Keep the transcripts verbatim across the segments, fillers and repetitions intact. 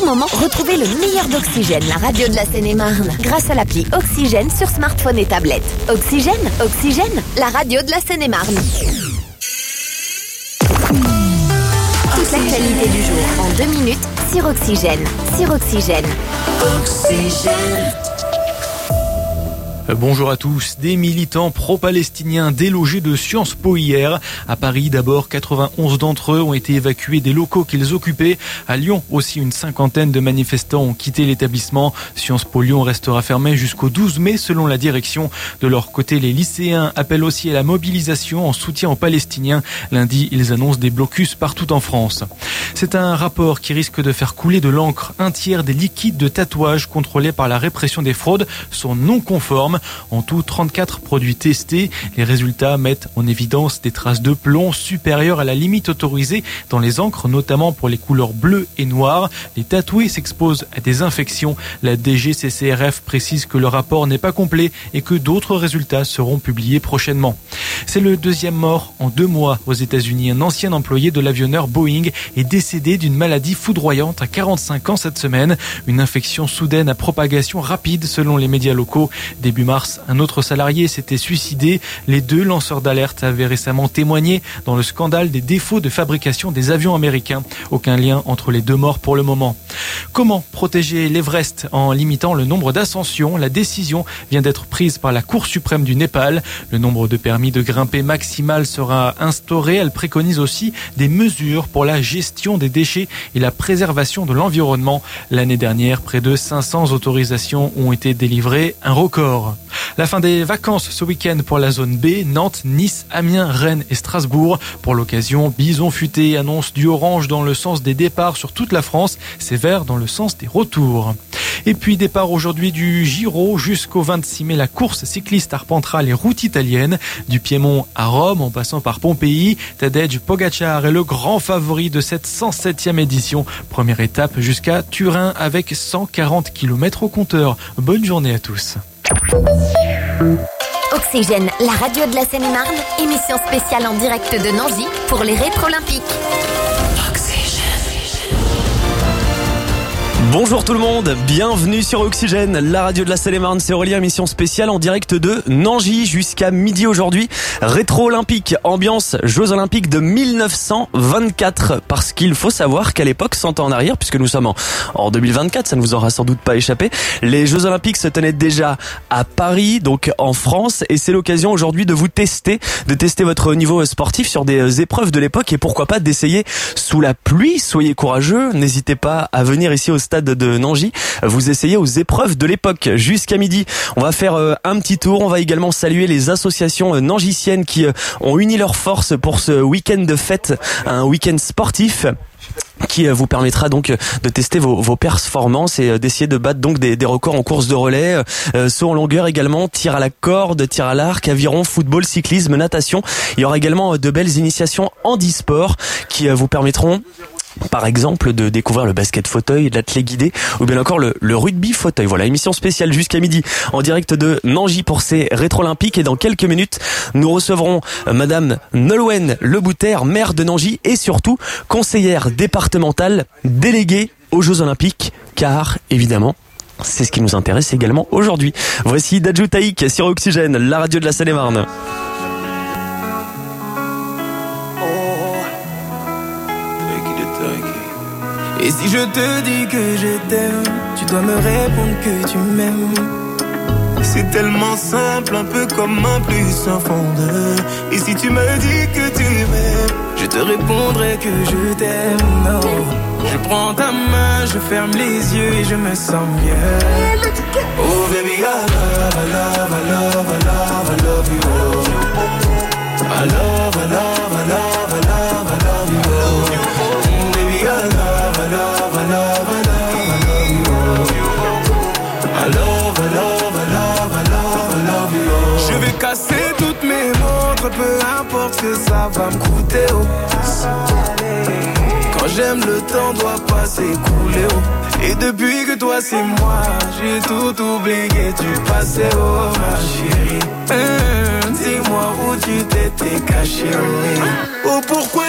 moment, retrouvez le meilleur d'Oxygène, la radio de la Seine-et-Marne, grâce à l'appli Oxygène sur smartphone et tablette. Oxygène, Oxygène, la radio de la Seine-et-Marne. Toute l'actualité du jour en deux minutes sur Oxygène. Sur Oxygène. Oxygène. Bonjour à tous. Des militants pro-palestiniens délogés de Sciences Po hier. À Paris, d'abord, quatre-vingt-onze d'entre eux ont été évacués des locaux qu'ils occupaient. À Lyon, aussi, une cinquantaine de manifestants ont quitté l'établissement. Sciences Po Lyon restera fermé jusqu'au douze mai, selon la direction. De leur côté, les lycéens appellent aussi à la mobilisation en soutien aux Palestiniens. Lundi, ils annoncent des blocus partout en France. C'est un rapport qui risque de faire couler de l'encre. Un tiers des liquides de tatouage contrôlés par la répression des fraudes sont non conformes. En tout, trente-quatre produits testés. Les résultats mettent en évidence des traces de plomb supérieures à la limite autorisée dans les encres, notamment pour les couleurs bleues et noires. Les tatoués s'exposent à des infections. La D G C C R F précise que le rapport n'est pas complet et que d'autres résultats seront publiés prochainement. C'est le deuxième mort en deux mois aux États-Unis. Un ancien employé de l'avionneur Boeing est décédé d'une maladie foudroyante à quarante-cinq ans cette semaine. Une infection soudaine à propagation rapide selon les médias locaux. Début mars, un autre salarié s'était suicidé. Les deux lanceurs d'alerte avaient récemment témoigné dans le scandale des défauts de fabrication des avions américains. Aucun lien entre les deux morts pour le moment. Comment protéger l'Everest en limitant le nombre d'ascensions? La décision vient d'être prise par la Cour suprême du Népal. Le nombre de permis de grimper maximal sera instauré. Elle préconise aussi des mesures pour la gestion des déchets et la préservation de l'environnement. L'année dernière, près de cinq cents autorisations ont été délivrées, un record. La fin des vacances ce week-end pour la zone B, Nantes, Nice, Amiens, Rennes et Strasbourg. Pour l'occasion, Bison Futé annonce du orange dans le sens des départs sur toute la France, c'est vert dans le sens des retours. Et puis départ aujourd'hui du Giro jusqu'au vingt-six mai. La course cycliste arpentera les routes italiennes, du Piémont à Rome en passant par Pompéi. Tadej Pogacar est le grand favori de cette cent septième édition. Première étape jusqu'à Turin avec cent quarante kilomètres au compteur. Bonne journée à tous. Oxygène, la radio de la Seine-et-Marne, émission spéciale en direct de Nangy pour les Rétro-Olympiques. Bonjour tout le monde, bienvenue sur Oxygène, la radio de la Seine-et-Marne, c'est Aurélien, émission spéciale en direct de Nangy jusqu'à midi aujourd'hui. Rétro-olympique, ambiance Jeux Olympiques de mille neuf cent vingt-quatre, parce qu'il faut savoir qu'à l'époque, cent ans en arrière, puisque nous sommes en, en deux mille vingt-quatre, ça ne vous aura sans doute pas échappé, les Jeux Olympiques se tenaient déjà à Paris, donc en France, et c'est l'occasion aujourd'hui de vous tester, de tester votre niveau sportif sur des épreuves de l'époque, et pourquoi pas d'essayer sous la pluie. Soyez courageux, n'hésitez pas à venir ici au stade de Nangy, vous essayez aux épreuves de l'époque jusqu'à midi. On va faire un petit tour, on va également saluer les associations nangiciennes qui ont uni leurs forces pour ce week-end de fête, un week-end sportif qui vous permettra donc de tester vos, vos performances et d'essayer de battre donc des, des records en course de relais, euh, saut en longueur également, tir à la corde, tir à l'arc, aviron, football, cyclisme, natation. Il y aura également de belles initiations handisport qui vous permettront par exemple de découvrir le basket fauteuil, l'athlé guidé ou bien encore le, le rugby fauteuil. Voilà, émission spéciale jusqu'à midi en direct de Nangy pour ces Rétro-Olympiques, et dans quelques minutes nous recevrons Madame Nolwenn Lebouter, maire de Nangy et surtout conseillère départementale déléguée aux Jeux Olympiques, car évidemment c'est ce qui nous intéresse également aujourd'hui. Voici Dadju Taïk sur Oxygène, la radio de la Seine-et-Marne. Et si je te dis que je t'aime, tu dois me répondre que tu m'aimes. C'est tellement simple, un peu comme un plus un fond de. Et si tu me dis que tu m'aimes, je te répondrai que je t'aime. Non, je prends ta main, je ferme les yeux et je me sens mieux. Oh baby, I love, I love, I love, I love, I love you. Oh. I love, I love, I love, I love, I love you. Oh. Baby, I love. I love, I love, I love, I love you. I love, I love, I love, I love, I love you. Je vais casser toutes mes montres, peu importe ce que ça va me coûter. Oh. Quand j'aime, le temps doit pas s'écouler. Oh. Et depuis que toi c'est moi, j'ai tout oublié, tu passais, oh ma chérie. Hum, dis-moi où tu t'étais caché. Oh, oh pourquoi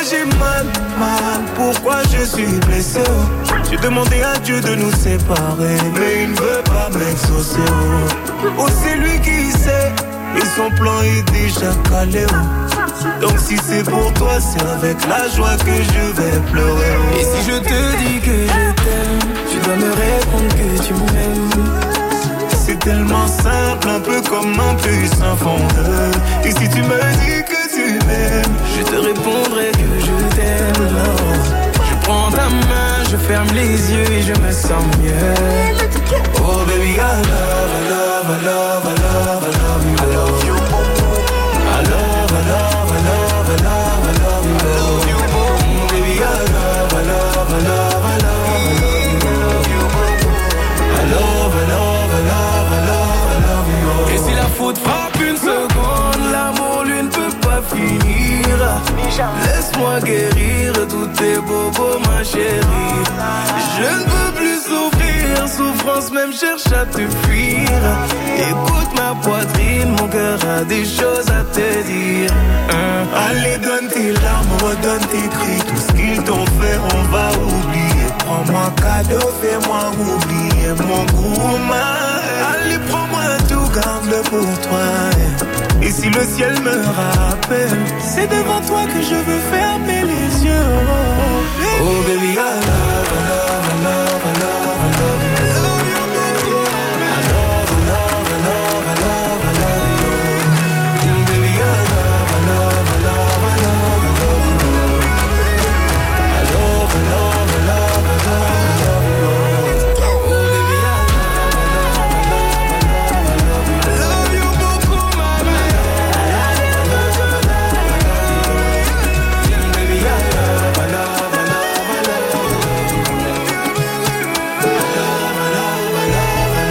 j'ai mal, mal, pourquoi je suis blessé oh. J'ai demandé à Dieu de nous séparer, mais il ne veut pas m'exaucer oh. Oh c'est lui qui sait, et son plan est déjà calé oh. Donc si c'est pour toi, c'est avec la joie que je vais pleurer oh. Et si je te dis que je t'aime, tu dois me répondre que tu m'aimes. C'est tellement simple, un peu comme un puissant fondeur. Et si tu me dis que tu m'aimes, je te répondrai que je t'aime. Je prends ta main, je ferme les yeux et je me sens mieux. Oh baby, I love, I love, I love, I love, I love you. I love you. I love, I love, I love, I love, I love you. I love you. Baby, I love, I love, I love, I love, I love you. I love, I love, I love, I love, I love you. Et si la faute frappe une seconde, l'amour lui ne peut pas finir. Laisse-moi guérir tous tes bobos, ma chérie. Je ne peux plus souffrir, souffrance même cherche à te fuir. Écoute ma poitrine, mon cœur a des choses à te dire. hein. Allez donne tes larmes, redonne tes cris. Tout ce qu'ils t'ont fait on va oublier. Prends-moi cadeau, fais-moi oublier mon gourmand. Allez prends-moi tout, garde-le pour toi. Et si le ciel me rappelle, c'est devant toi que je veux fermer les yeux. Oh, oh baby, I love, I love, I love, I love, I love you. I love you, baby. I love, I love, I love, I love, I love you. Baby, I love, I love, I love, I love, I love you. I love, I love, I love, I love, I love you. Oh baby, I love, I love, I love, I love, I love you. I love you beaucoup, mama. Baby, I love, I love, I love, I love you. I love, I love, I love, I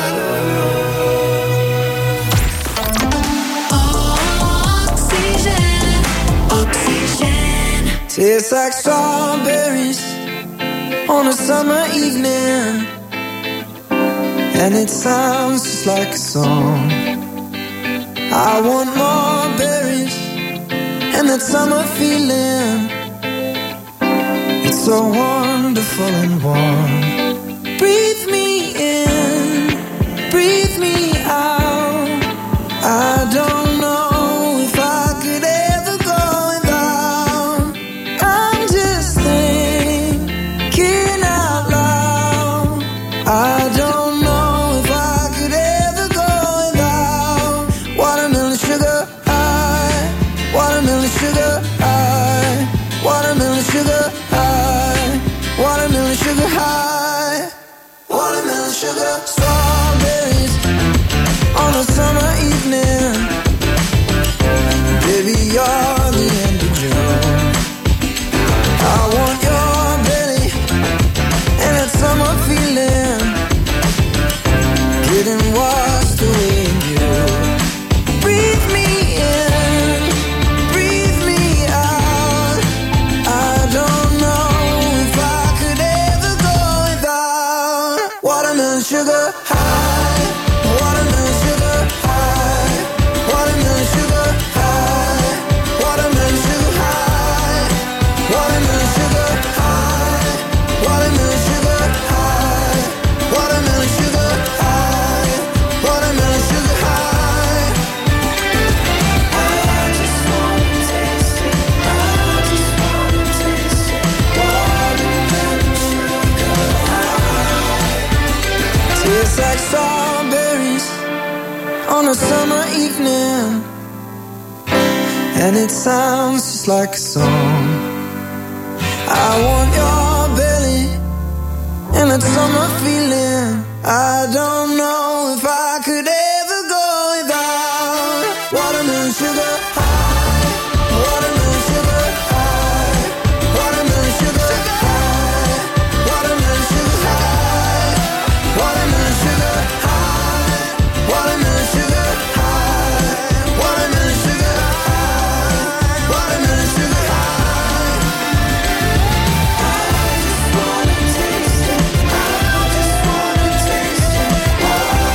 love, I love. Oxygène, oxygène. Tastes like strawberries on a summer evening, and it sounds just like a song. I want more berries and that summer feeling. It's so wonderful and warm. Breathe me in, breathe me out. I don't know if I could ever go without. I'm just thinking out loud. I don't know if I could ever go without watermelon sugar high, watermelon sugar high, watermelon sugar high, watermelon sugar high, watermelon sugar. Strawberries on a summer evening. Baby, you're the end of June. I want your belly and that summer feeling, getting washed away in you. Breathe me in, breathe me out. I don't know if I could ever go without watermelon sugar high, watermelon sugar high, watermelon sugar high, watermelon sugar high, watermelon sugar high, watermelon sugar high, watermelon sugar high, watermelon sugar high. I just wanna taste it, I just wanna taste it, watermelon sugar high. Tastes like strawberries on a summer evening, and it sounds just like a song. I want your belly and that summer feeling. I don't know if I could ever go without watermelon sugar high, watermelon sugar high, watermelon sugar high, watermelon sugar high, watermelon sugar high, watermelon sugar high, watermelon sugar high, watermelon sugar high. I just wanna taste it, I just wanna taste it, watermelon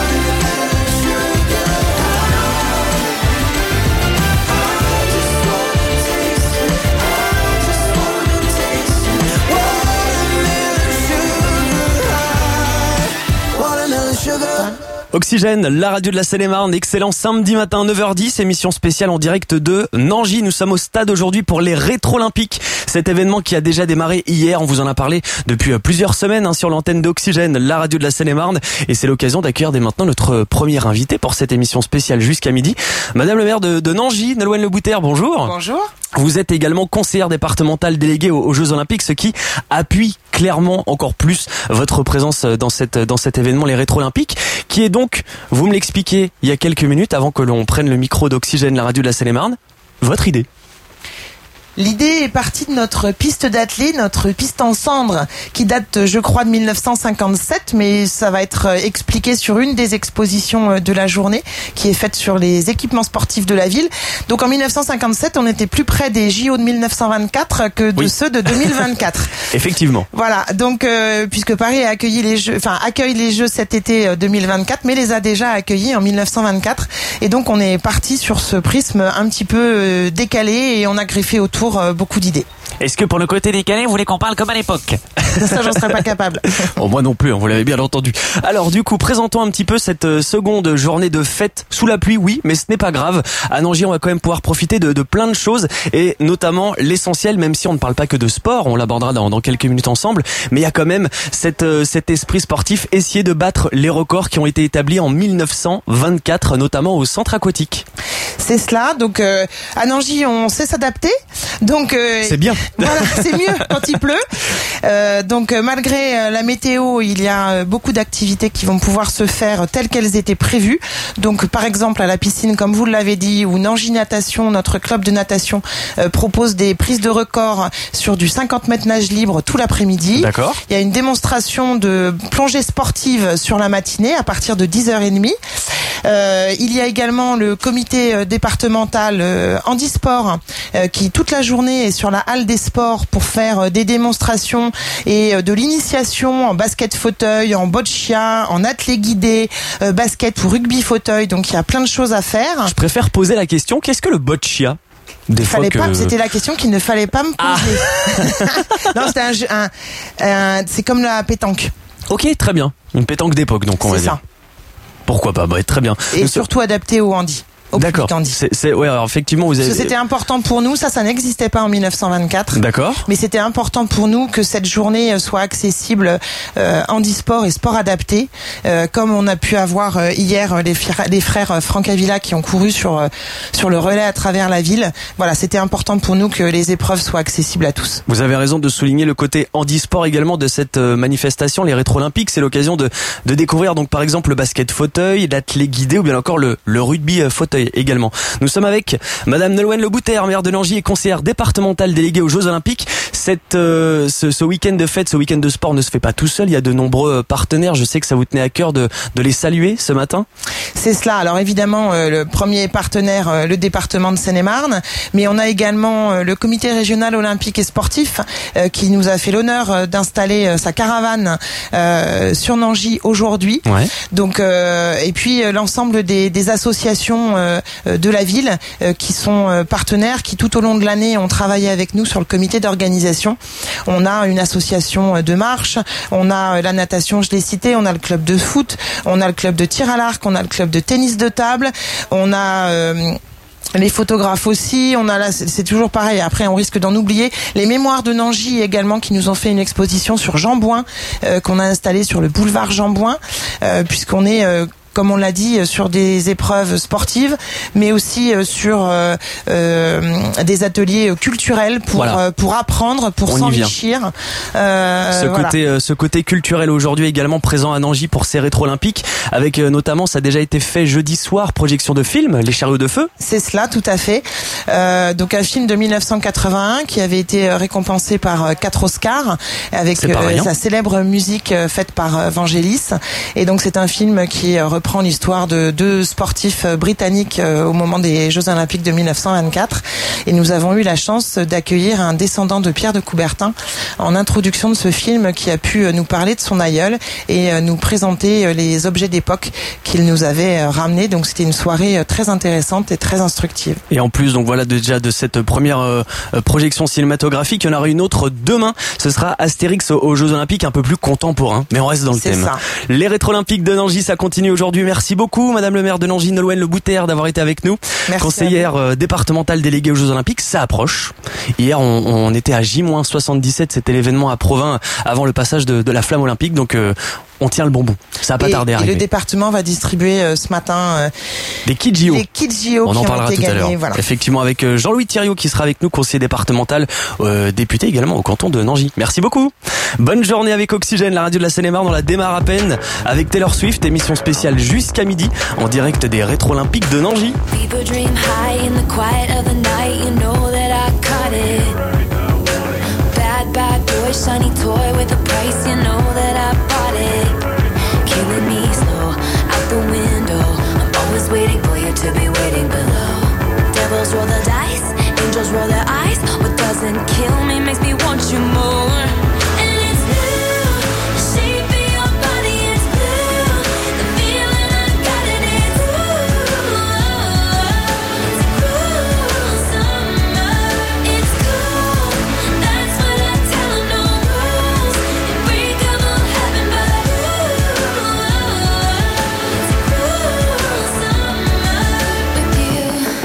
Oxygène, la radio de la Seine-et-Marne, excellent samedi matin neuf heures dix, émission spéciale en direct de Nangy. Nous sommes au stade aujourd'hui pour les Rétro-Olympiques. Cet événement qui a déjà démarré hier, on vous en a parlé depuis plusieurs semaines hein, sur l'antenne d'Oxygène, la radio de la Seine-et-Marne. Et c'est l'occasion d'accueillir dès maintenant notre premier invité pour cette émission spéciale jusqu'à midi. Madame le maire de, de Nangy, Nolwenn Lebouter, bonjour. Bonjour. Vous êtes également conseillère départementale déléguée aux, aux Jeux Olympiques, ce qui appuie clairement encore plus votre présence dans cette dans cet événement, les Rétro-Olympiques, qui est donc, vous me l'expliquiez il y a quelques minutes avant que l'on prenne le micro d'Oxygène, la radio de la Seine-et-Marne, votre idée. L'idée est partie de notre piste d'athlée, notre piste en cendres, qui date, je crois, de mille neuf cent cinquante-sept, mais ça va être expliqué sur une des expositions de la journée, qui est faite sur les équipements sportifs de la ville. Donc en mille neuf cent cinquante-sept, on était plus près des J O de mille neuf cent vingt-quatre que de oui. ceux de deux mille vingt-quatre. Effectivement. Voilà, donc euh, puisque Paris a accueilli les Jeux, enfin accueille les Jeux cet été deux mille vingt-quatre, mais les a déjà accueillis en mille neuf cent vingt-quatre, et donc on est parti sur ce prisme un petit peu euh, décalé et on a greffé autour beaucoup d'idées. Est-ce que pour le côté décalé, vous voulez qu'on parle comme à l'époque? Ça, j'en serais pas capable. Oh, moi non plus, hein, vous l'avez bien entendu. Alors du coup, présentons un petit peu cette seconde journée de fête sous la pluie, oui, mais ce n'est pas grave. À Nangy, on va quand même pouvoir profiter de, de plein de choses, et notamment l'essentiel, même si on ne parle pas que de sport, on l'abordera dans, dans quelques minutes ensemble, mais il y a quand même cette, cet esprit sportif, essayer de battre les records qui ont été établis en mille neuf cent vingt-quatre, notamment au centre aquatique. C'est cela, donc euh, à Nangy, on sait s'adapter, donc euh, c'est bien. Voilà, c'est mieux quand il pleut. Euh, donc euh, malgré euh, la météo, il y a euh, beaucoup d'activités qui vont pouvoir se faire telles qu'elles étaient prévues. Donc par exemple à la piscine, comme vous l'avez dit, ou Nangy Natation, notre club de natation euh, propose des prises de records sur du cinquante mètres nage libre tout l'après-midi. D'accord. Il y a une démonstration de plongée sportive sur la matinée à partir de dix heures trente. Euh, il y a également le comité euh, départemental euh, handisport euh, qui toute la journée est sur la halle des sports pour faire euh, des démonstrations et euh, de l'initiation en basket fauteuil, en boccia, en athlé guidé, euh, basket ou rugby fauteuil. Donc il y a plein de choses à faire. Je préfère poser la question, qu'est-ce que le boccia? Des fallait que... pas, c'était la question qu'il ne fallait pas me poser. Ah. Non, c'était un jeu, un, un, c'est comme la pétanque. Ok, très bien. Une pétanque d'époque, donc on c'est va ça. dire. Pourquoi pas, bah, très bien. Et Nous surtout so... adapté au handi. D'accord. C'est, c'est, ouais, alors effectivement, vous avez. Parce que c'était important pour nous. Ça, ça n'existait pas en mille neuf cent vingt-quatre. D'accord. Mais c'était important pour nous que cette journée soit accessible euh, handisport et sport adapté, euh, comme on a pu avoir euh, hier les, frères, les frères Francavilla qui ont couru sur euh, sur le relais à travers la ville. Voilà, c'était important pour nous que les épreuves soient accessibles à tous. Vous avez raison de souligner le côté handisport également de cette manifestation, les Rétro-Olympiques. C'est l'occasion de de découvrir donc par exemple le basket fauteuil, l'athlé guidé ou bien encore le le rugby fauteuil également. Nous sommes avec Madame Nolwenn Lebouter, maire de Nangy et conseillère départementale déléguée aux Jeux Olympiques. Cette, euh, ce, ce week-end de fête, ce week-end de sport ne se fait pas tout seul. Il y a de nombreux partenaires. Je sais que ça vous tenait à cœur de, de les saluer ce matin. C'est cela. Alors évidemment, euh, le premier partenaire, euh, le département de Seine-et-Marne, mais on a également euh, le comité régional olympique et sportif euh, qui nous a fait l'honneur euh, d'installer euh, sa caravane euh, sur Nangy aujourd'hui. Ouais. Donc euh, et puis euh, l'ensemble des, des associations euh, de la ville euh, qui sont euh, partenaires, qui tout au long de l'année ont travaillé avec nous sur le comité d'organisation. On a une association de marche, on a la natation, je l'ai cité, on a le club de foot, on a le club de tir à l'arc, on a le club de tennis de table, on a euh, les photographes aussi, on a là, c'est toujours pareil. Après, on risque d'en oublier. Les mémoires de Nangy également, qui nous ont fait une exposition sur Jean Bouin, euh, qu'on a installée sur le boulevard Jean Bouin, euh, puisqu'on est euh, comme on l'a dit, sur des épreuves sportives, mais aussi sur euh, euh, des ateliers culturels pour voilà. euh, pour apprendre, pour on s'enrichir. Euh, ce voilà. côté euh, ce côté culturel aujourd'hui également présent à Nangy pour ces Rétro-Olympiques, avec euh, notamment, ça a déjà été fait jeudi soir, projection de film, Les Chariots de Feu. C'est cela, tout à fait. Euh, donc un film de mille neuf cent quatre-vingt-un qui avait été récompensé par euh, quatre Oscars avec euh, sa célèbre musique euh, faite par euh, Vangelis. Et donc c'est un film qui euh, prend l'histoire de deux sportifs britanniques au moment des Jeux Olympiques de mille neuf cent vingt-quatre, et nous avons eu la chance d'accueillir un descendant de Pierre de Coubertin en introduction de ce film, qui a pu nous parler de son aïeul et nous présenter les objets d'époque qu'il nous avait ramenés. Donc c'était une soirée très intéressante et très instructive. Et en plus, donc voilà, déjà de cette première euh, projection cinématographique, il y en aura une autre demain. Ce sera Astérix aux Jeux Olympiques, un peu plus contemporain, mais on reste dans le C'est thème. Ça. Les Rétro-Olympiques de Nangy, ça continue aujourd'hui. aujourd'hui. Merci beaucoup, Madame le maire de Nangis, Nolwenn Le Boutère, d'avoir été avec nous. Merci. Conseillère euh, départementale déléguée aux Jeux Olympiques, ça approche. Hier, on, on était à J soixante-dix-sept, c'était l'événement à Provins avant le passage de, de la flamme olympique. Donc, euh, on tient le bon bout. Ça va pas et, tarder à et arriver. le département va distribuer euh, ce matin euh, des kits J O. les kits J O On qui en ont parlera été tout à l'heure. gagnés. Voilà. Effectivement, avec euh, Jean-Louis Thiriot qui sera avec nous, conseiller départemental, euh, député également au canton de Nangis. Merci beaucoup. Bonne journée avec Oxygène, la radio de la Seine-et-Marne. On la démarre à peine avec Taylor Swift, émission spéciale jusqu'à midi en direct des Rétro Olympiques de Nangis. People dream high in the quiet of the night. You know that I caught it. Bad, bad boy, shiny toy with a price. You know that I bought it. Killing me slow, out the window. I'm always waiting for you to be waiting below. Devils roll the dice, angels roll their eyes. What doesn't kill me makes me want you more. And it's blue, the shape of your body is blue. The feeling I got it is blue. It's cruel summer, it's cool. That's what I tell 'em, no rules. Unbreakable heaven, but it's cruel summer with you.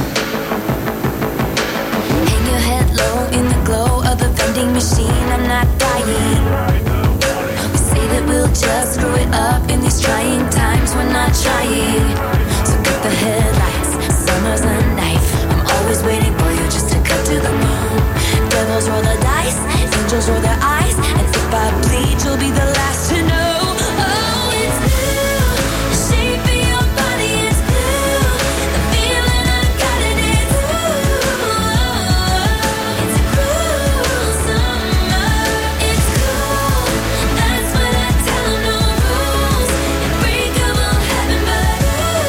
Hang your head low in the glow of the vending machine. I'm not dying. We say that we'll just screw it up in these trying times. We're not trying. So cut the headlights. Summer's a knife. I'm always waiting for you just to cut to the bone. Devils roll the dice. Angels roll their eyes. And if I bleed, you'll be the last to know. Oh, it's blue. The shape of your body is blue. The feeling I got it is blue. It's cruel summer. It's cool. That's what I tell 'em, no rules. Unbreakable heaven, but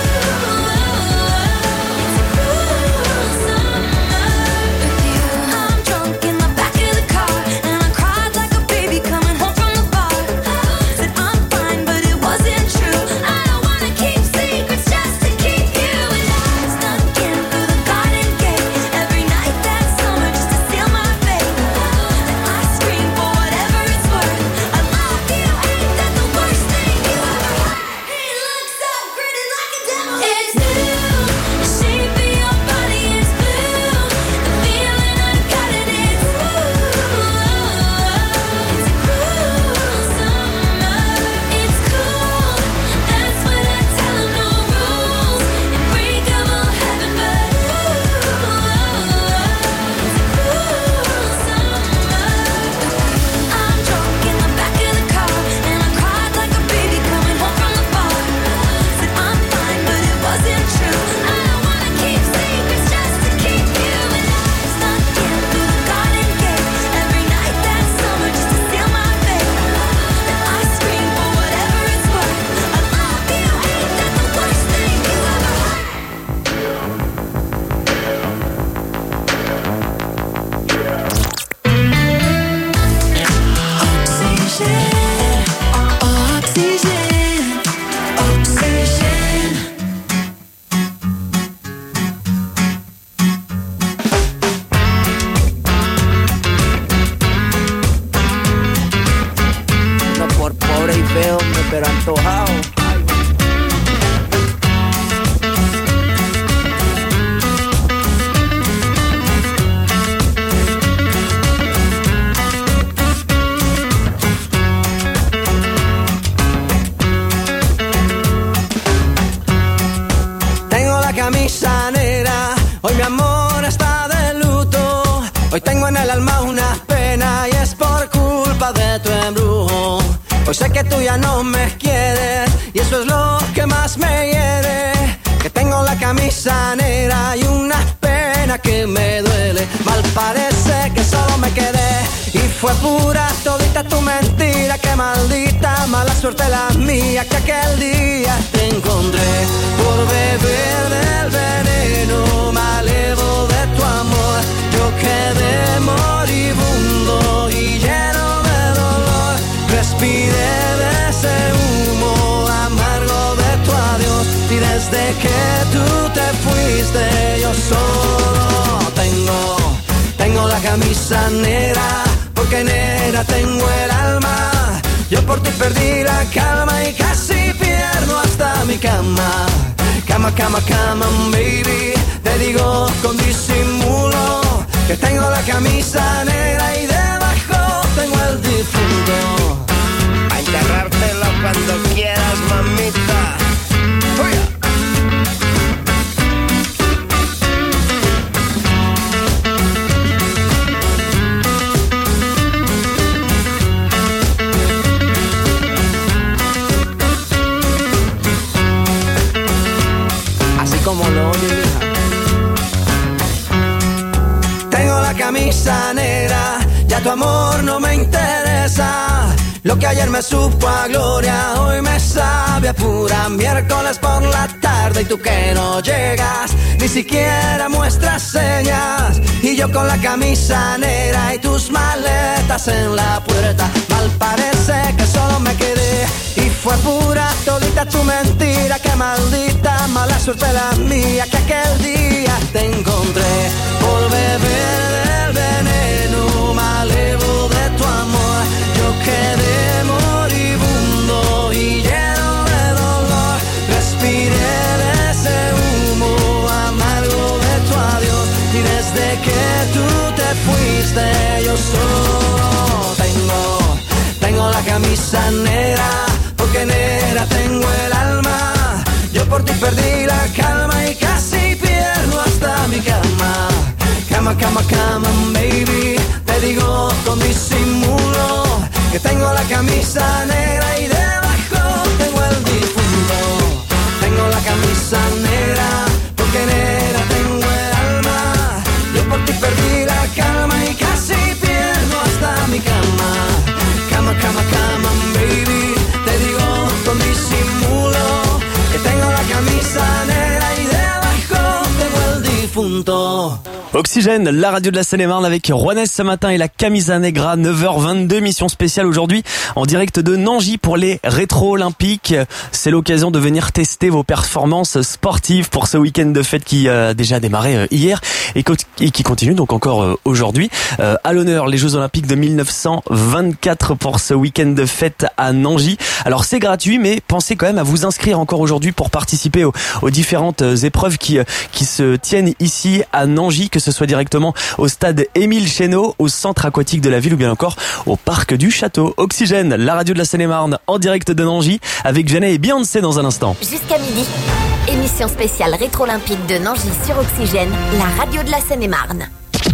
it's cruel summer with you. I'm drunk in the back of the car, and I cried like a baby coming home from the bar. Said I'm fine, but it wasn't true. I don't wanna keep secrets just to keep you. And I snuck in through the garden gate every night that summer just to seal my fate. And I scream for whatever it's worth. I love you, ain't that the worst thing you ever heard? He looks so pretty like a devil. It's blue, the shape of your body is blue. The feeling I got it is blue. It's cruel summer. It's cool. That's what I tell 'em, no rules. Unbreakable heaven, but it's cruel summer. I'm drunk in the back of the car, and I cried like a baby coming home from the bar. Said I'm fine, but it wasn't true. I don't wanna keep secrets just to keep you. And I snuck in through the garden gate every night that summer just to seal my fate. And I scream for whatever it's worth. I love you, ain't that the worst thing you ever heard? Oxygène, oxygène, oxygène. No por pobre y feo, pero antojado. Tengo la camisa negra, hoy mi amor está de luto. Hoy tengo en el alma una pena y es por culpa de tu embrujo. Hoy sé que tú ya no me quieres y eso es lo que más me hiere. Que tengo la camisa negra y una pena que me duele. Mal parece que solo me quedé y fue pura todita tu mentira. Que maldita mala suerte la mía que aquel día te encontré por beber del veneno malevo de tu amor. Yo quedé moribundo y lleno de dolor. Respiré de ese humo amargo de tu adiós y desde que tú te fuiste yo solo tengo, tengo la camisa negra porque negra tengo el alma. Yo por ti perdí la calma y casi pierdo hasta mi cama. Cama, cama, cama, baby. Te digo con disimulo que tengo la camisa negra y debajo tengo el difunto. A enterrártelo cuando quieras, mamita. Oye. Así como lo oye, mija. Tengo la camisa negra, ya tu amor no me interesa. Lo que ayer me supo a gloria, hoy me sabe a pura. Miércoles por la tarde y tú que no llegas, ni siquiera muestras señas. Y yo con la camisa negra y tus maletas en la puerta. Mal parece que solo me quedé y fue pura todita tu mentira. Qué maldita mala suerte la mía que aquel día te encontré por beber del veneno malevo de tu amor. Yo quedé moribundo y lleno de dolor. Respiré de ese humo amargo de tu adiós. Y desde que tú te fuiste yo solo tengo, tengo la camisa negra. Porque negra tengo el alma. Yo por ti perdí la calma y casi pierdo hasta mi cama. Cama, cama, cama, baby. Te digo con disimulo que tengo la camisa negra y debajo tengo el difunto. Tengo la camisa negra porque negra tengo el alma. Yo por ti perdí la calma y casi pierdo hasta mi cama. Cama, cama, cama, baby. Te digo con disimulo que tengo la camisa negra y debajo tengo el difunto. Oxygène, la radio de la Seine-et-Marne avec Juanes ce matin et la Camisa Negra, neuf heures vingt-deux, mission spéciale aujourd'hui en direct de Nangy pour les rétro-olympiques. C'est l'occasion de venir tester vos performances sportives pour ce week-end de fête qui a déjà démarré hier et qui continue donc encore aujourd'hui. À l'honneur, les Jeux Olympiques de mille neuf cent vingt-quatre pour ce week-end de fête à Nangy. Alors c'est gratuit, mais pensez quand même à vous inscrire encore aujourd'hui pour participer aux, aux différentes épreuves qui, qui se tiennent ici à Nangy, que ce soit directement au stade Émile Chénaud, au centre aquatique de la ville ou bien encore au parc du Château. Oxygène, la radio de la Seine-et-Marne en direct de Nangy avec Vianney et Beyoncé dans un instant. Jusqu'à midi, émission spéciale rétro-olympique de Nangy sur Oxygène, la radio de la Seine-et-Marne.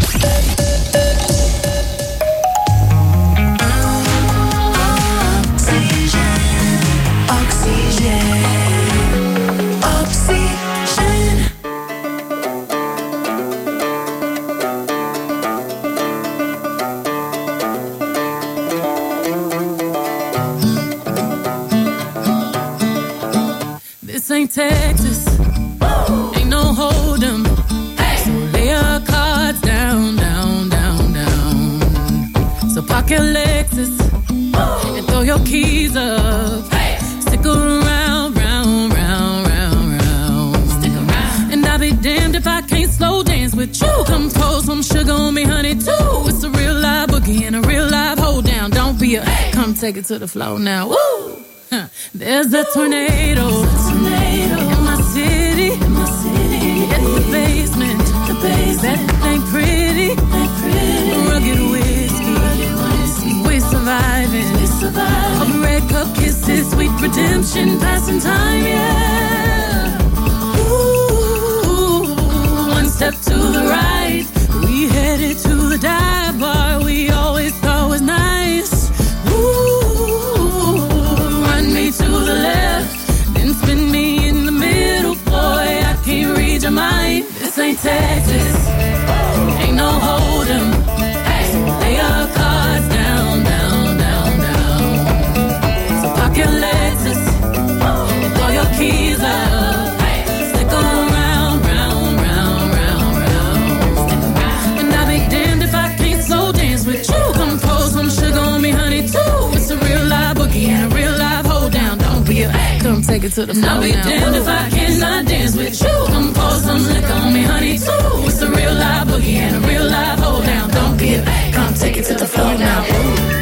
This ain't Texas, ain't no hold'em. So lay your cards down, down, down, down. So park your Lexus and throw your keys up. Stick around, round, round, round, round. Stick around. And I'll be damned if I can't slow dance with you. Come pour some sugar on me, honey, too. It's a real live boogie and a real live hold down. Don't be a, come take it to the floor now. Woo! There's a tornado, tornado in my city, in my city. In the basement, the basement. That ain't pretty, ain't pretty. Rugged whiskey, rugged whiskey. We surviving, we surviving. Red cup kisses, sweet redemption, passing time, yeah. Ooh, one step to the right, we headed to the dive bar we always thought was nice. Ooh. To the left, then spin me in the middle, boy, I can't read your mind. This ain't Texas, ain't no hold'em. So lay your cards down, down, down, down. So park your Lexus and throw your keys up. Stick around, round, round, round, round. And I'll be damned if I can't slow dance with you. Come pour some sugar on me, honey, too. It's a real live boogie and a real live hold down. Don't be a, come take it to the floor now. I'll be damned if I cannot dance with you. Come pour some liquor on me, honey, too. It's a real live boogie and a real live hold down. Don't be a, come take it to the floor now. Ooh.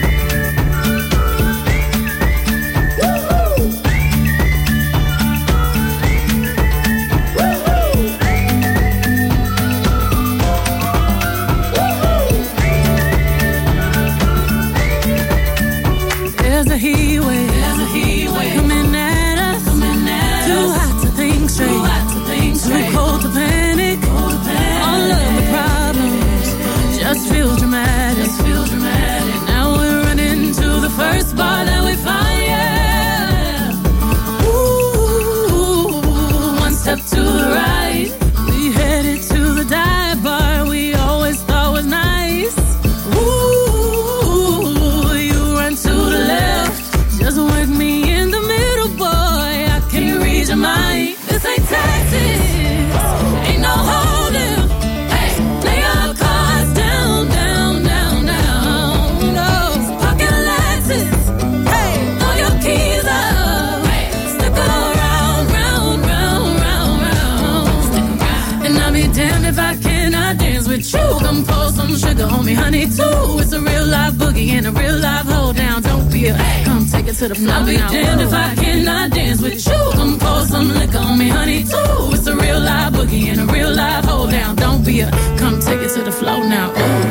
honey too. It's a real live boogie and a real live hold down. Don't be a come take it to the floor. I'll be damned if I cannot dance with you. Come pour some liquor on me, honey too. It's a real live boogie and a real live hold down. Don't be a come take it to the floor now. Ooh.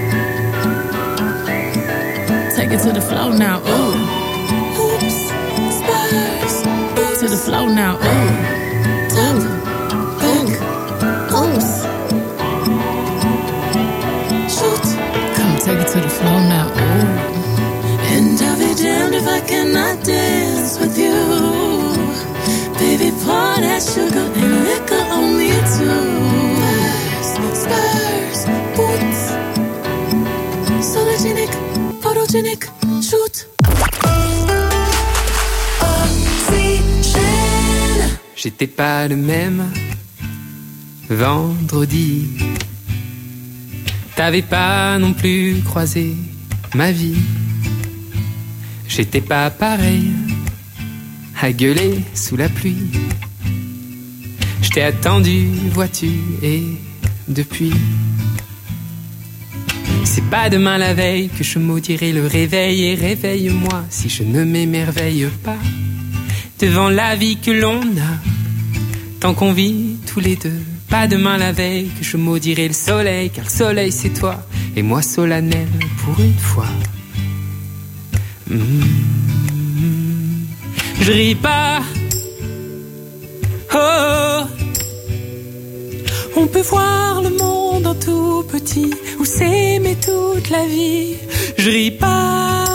Take it to the floor now. Ooh. Oops, spurs. To the floor now. Ooh. Ooh. Ooh. Oops. Take it to the floor now, ooh. And I'll be damned if I cannot dance with you. Baby, pour that sugar and liquor on me too. Spurs, boots. Sologenic, photogenic, shoot. Oxygène. J'étais pas le même vendredi. T'avais pas non plus croisé ma vie. J'étais pas pareil à gueuler sous la pluie. Je t'ai attendu, vois-tu, et depuis. C'est pas demain la veille que je maudirai le réveil. Et réveille-moi si je ne m'émerveille pas devant la vie que l'on a, tant qu'on vit tous les deux. Pas demain la veille que je maudirai le soleil, car le soleil c'est toi, et moi solennel pour une fois. Mmh. Je ris pas, oh. On peut voir le monde en tout petit, ou s'aimer toute la vie. Je ris pas,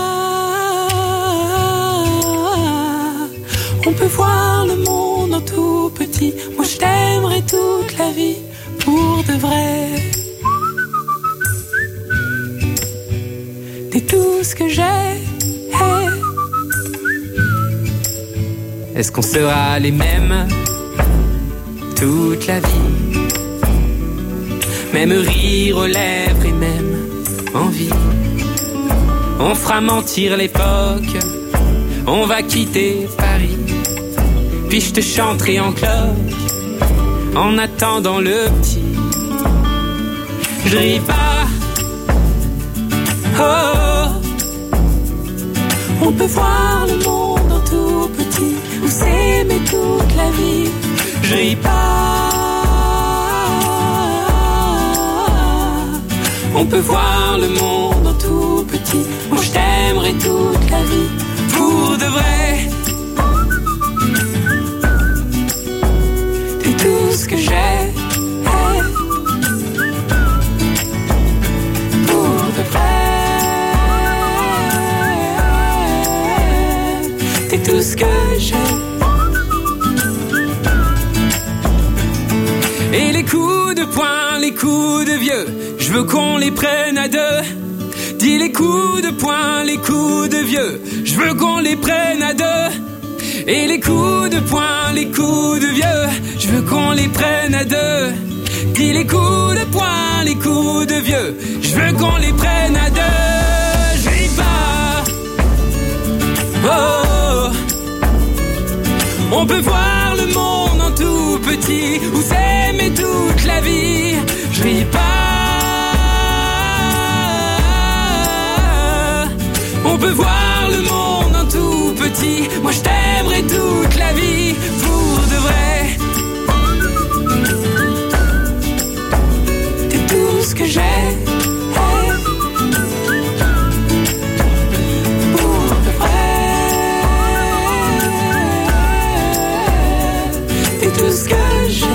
on peut voir le monde en tout petit. Moi je t'aimerai toute la vie, pour de vrai. T'es tout ce que j'ai. Hey. Est-ce qu'on sera les mêmes toute la vie? Même rire aux lèvres et même envie. On fera mentir l'époque, on va quitter Paris. Puis je te chanterai en cloche en attendant le petit. Je ris pas, oh. On peut voir le monde en tout petit, ou s'aimer toute la vie. Je ris pas, on peut voir le monde en tout petit. Moi je t'aimerai toute la vie, pour de vrai. T'es tout ce que j'ai. Hey. Pour de vrai. T'es tout ce que j'ai. Et les coups de poing, les coups de vieux, je veux qu'on les prenne à deux. Dis les coups de poing, les coups de vieux, je veux qu'on les prenne à deux. Et les coups de poing, les coups de vieux, je veux qu'on les prenne à deux. Dis les coups de poing, les coups de vieux, je veux qu'on les prenne à deux. Je ris pas, oh. On peut voir le monde en tout petit, ou s'aimer toute la vie. Je ris pas, on peut voir le monde en tout petit. Moi je t'aimerai toute la vie, pour de vrai. T'es tout ce que j'ai. Hey. Pour de vrai. T'es tout ce que j'ai.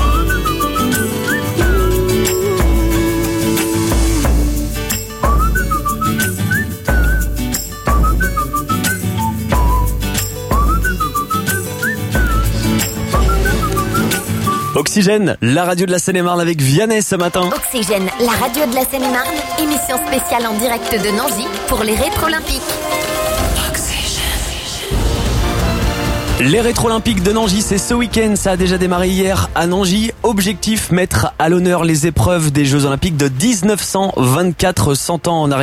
Oxygène, la radio de la Seine-et-Marne avec Vianney ce matin. Oxygène, la radio de la Seine-et-Marne, émission spéciale en direct de Nangy pour les Rétro-Olympiques. Les Rétro-Olympiques de Nangy, c'est ce week-end, ça a déjà démarré hier à Nangy. Objectif, mettre à l'honneur les épreuves des Jeux Olympiques de dix-neuf cent vingt-quatre, cent ans en arrière.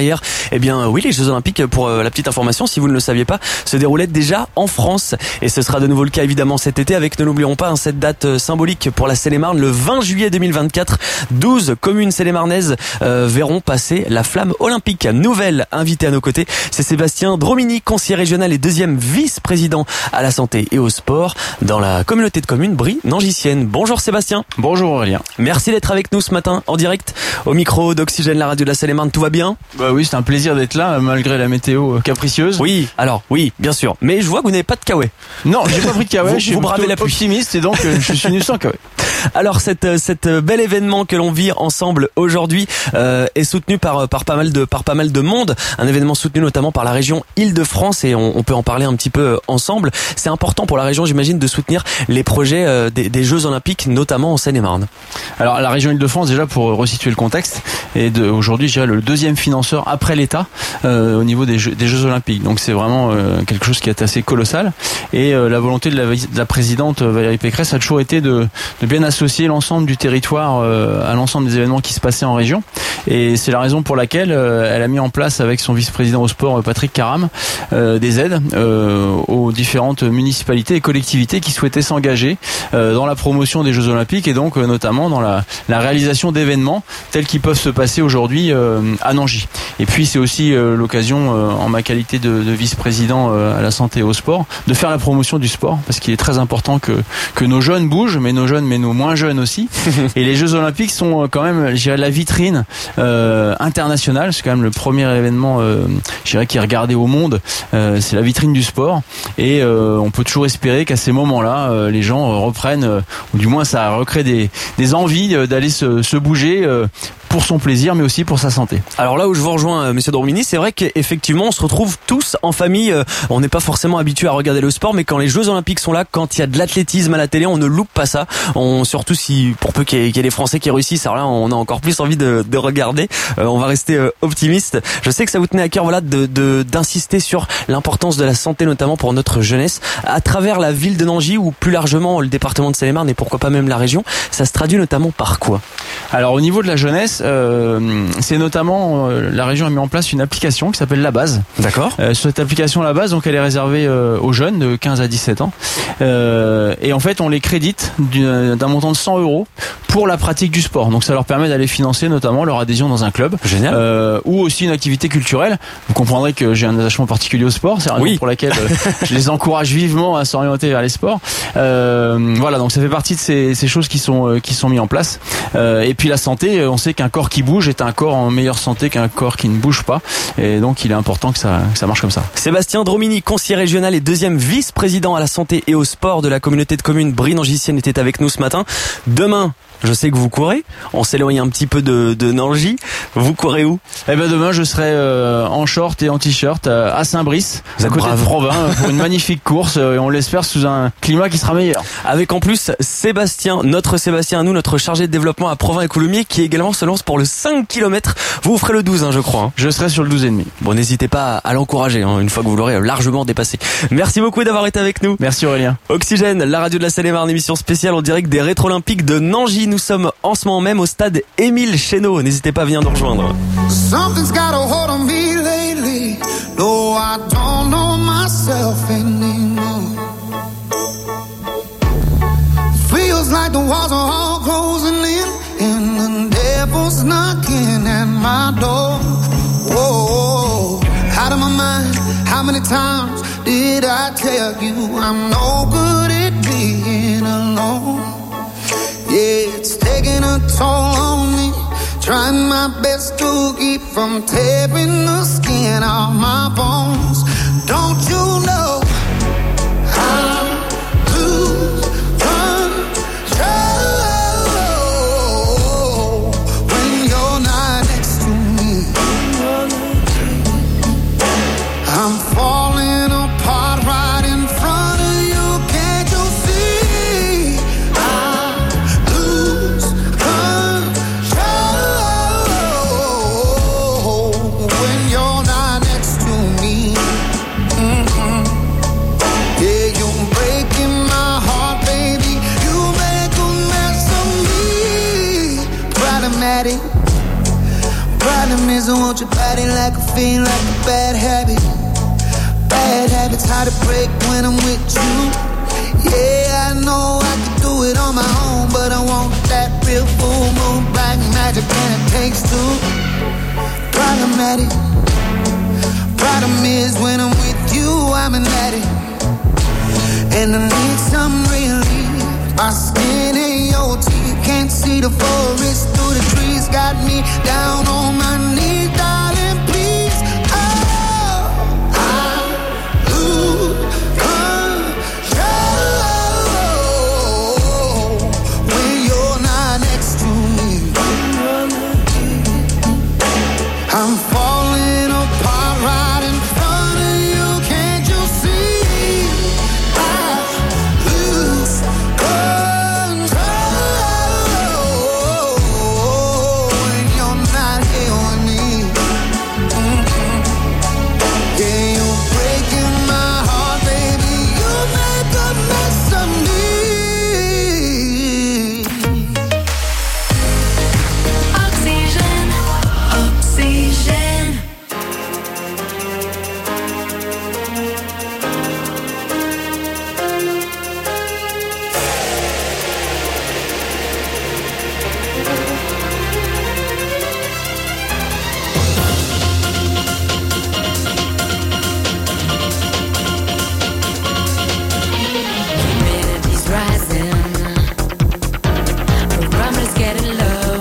Eh bien oui, les Jeux Olympiques, pour la petite information, si vous ne le saviez pas, se déroulaient déjà en France. Et ce sera de nouveau le cas évidemment cet été avec, ne l'oublions pas, hein, cette date symbolique pour la Seine-et-Marne, le vingt juillet deux mille vingt-quatre. douze communes seine-et-marnaises euh, verront passer la flamme olympique. Nouvelle invitée à nos côtés, c'est Sébastien Dromini, conseiller régional et deuxième vice-président à la santé et au sport dans la communauté de communes Brie-Nangicienne. Bonjour Sébastien. Bonjour Aurélien. Merci d'être avec nous ce matin en direct au micro d'Oxygène, la radio de la Seine-et-Marne. Tout va bien? Bah oui, c'est un plaisir d'être là malgré la météo capricieuse. Oui, alors oui, bien sûr. Mais je vois que vous n'avez pas de kawaii. Non, j'ai pas pris de kawaii, Vous, je suis vous bravez la pluie. optimiste et donc euh, je suis venu sans kawaii. Alors cette cette bel événement que l'on vit ensemble aujourd'hui euh, est soutenu par par pas mal de par pas mal de monde, un événement soutenu notamment par la région Île-de-France et on, on peut en parler un petit peu ensemble. C'est important pour la région, j'imagine, de soutenir les projets euh, des, des Jeux Olympiques, notamment en Seine-et-Marne. Alors la région Île-de-France, déjà pour resituer le contexte, est de, aujourd'hui, je dirais, le deuxième financeur après l'État euh, au niveau des Jeux, des Jeux Olympiques. Donc c'est vraiment euh, quelque chose qui est assez colossal. Et euh, la volonté de la, de la présidente Valérie Pécresse a toujours été de, de bien associer l'ensemble du territoire euh, à l'ensemble des événements qui se passaient en région. Et c'est la raison pour laquelle euh, elle a mis en place avec son vice-président au sport, Patrick Caram, euh, des aides euh, aux différentes municipalités et collectivités qui souhaitaient s'engager euh, dans la promotion des Jeux Olympiques et donc euh, notamment dans la, la réalisation d'événements tels qu'ils peuvent se passer aujourd'hui euh, à Nangis. Et puis c'est aussi euh, l'occasion, euh, en ma qualité de, de vice-président euh, à la santé et au sport, de faire la promotion du sport parce qu'il est très important que que nos jeunes bougent, mais nos jeunes, mais nos moins jeunes aussi. Et les Jeux Olympiques sont quand même, je dirais, la vitrine euh, internationale. C'est quand même le premier événement, euh, je dirais, qui est regardé au monde. Euh, c'est la vitrine du sport. Et euh, on peut toujours espérer qu'à ces moments-là, euh, les gens reprennent, euh, ou du moins ça recrée des, des envies d'aller se, se bouger. Euh, pour son plaisir mais aussi pour sa santé. Alors là où je vous rejoins euh, monsieur Dromini, c'est vrai qu'effectivement on se retrouve tous en famille, euh, on n'est pas forcément habitué à regarder le sport, mais quand les Jeux Olympiques sont là, quand il y a de l'athlétisme à la télé, on ne loupe pas ça. On, surtout si, pour peu qu'il y, ait, qu'il y ait des Français qui réussissent, alors là on a encore plus envie de, de regarder. Euh, on va rester euh, optimiste. Je sais que ça vous tenait à cœur, voilà, de, de d'insister sur l'importance de la santé, notamment pour notre jeunesse, à travers la ville de Nangis ou plus largement le département de Seine-et-Marne et pourquoi pas même la région. Ça se traduit notamment par quoi? Alors au niveau de la jeunesse, Euh, c'est notamment euh, la région a mis en place une application qui s'appelle La Base. D'accord. Euh, cette application La Base, donc elle est réservée euh, aux jeunes de quinze à dix-sept ans. Euh, et en fait, on les crédite d'un montant de cent euros pour la pratique du sport. Donc ça leur permet d'aller financer notamment leur adhésion dans un club. Génial. Euh, ou aussi une activité culturelle. Vous comprendrez que j'ai un attachement particulier au sport. C'est la raison oui. pour laquelle euh, je les encourage vivement à s'orienter vers les sports. Euh, voilà, donc ça fait partie de ces, ces choses qui sont euh, qui sont mises en place. Euh, et puis la santé, on sait qu'un corps qui bouge est un corps en meilleure santé qu'un corps qui ne bouge pas. Et donc il est important que ça, que ça marche comme ça. Sébastien Dromini, conseiller régional et deuxième vice-président à la santé et au sport de la communauté de communes Brie-Nangicienne, était avec nous ce matin. Demain, je sais que vous courez. On s'éloigne un petit peu de, de Nangis. Vous courez où? Eh ben demain, je serai euh, en short et en t-shirt euh, à Saint-Brice, à côté brave. de Provins, pour une magnifique course. Euh, et on l'espère sous un climat qui sera meilleur. Avec en plus Sébastien, notre Sébastien à nous, notre chargé de développement à Provins et Coulommiers, qui également se lance pour le cinq kilomètres. Vous, vous ferez le douze, hein, je crois. Hein. Je serai sur le douze et demi. Bon, n'hésitez pas à l'encourager, hein, une fois que vous l'aurez largement dépassé. Merci beaucoup d'avoir été avec nous. Merci Aurélien. Oxygène, la radio de la Seine-et-Marne, émission spéciale en direct des Rétro-Olympiques de Nangis. Nous sommes en ce moment même au stade Émile Chénaud. N'hésitez pas à venir nous rejoindre. Something's got a hold on me lately. No, I don't know myself anymore. Feels like the walls are all closing in, and the devil's knocking at my door. Whoa, out of my mind. How many times did I tell you I'm no good at being alone? Yeah, it's taking a toll on me. Trying my best to keep from tearing the skin off my bones. Don't you know I lose control when you're not next to me? I'm falling apart right in front of you. Can't you see? I lose control when you're not next to me. Mm-hmm. back, I feel like a bad habit. Bad habits hard to break when I'm with you. Yeah, I know I can do it on my own, but I want that real full moon, black magic, and it takes two. Problematic. Problem is when I'm with you, I'm an addict, and I need some relief. My skin ain't your teeth, can't see the forest through the trees. Got me down on my knees, darling, please. Oh, I lose control when you're not next to me. I'm falling apart right in front of you. Can't you see? I lose control when you're not here with me. Mm-mm. Yeah, you're breaking my heart, baby. You make a mess of me. Oxygène, oxygène. Humidity's rising, barometer's getting low.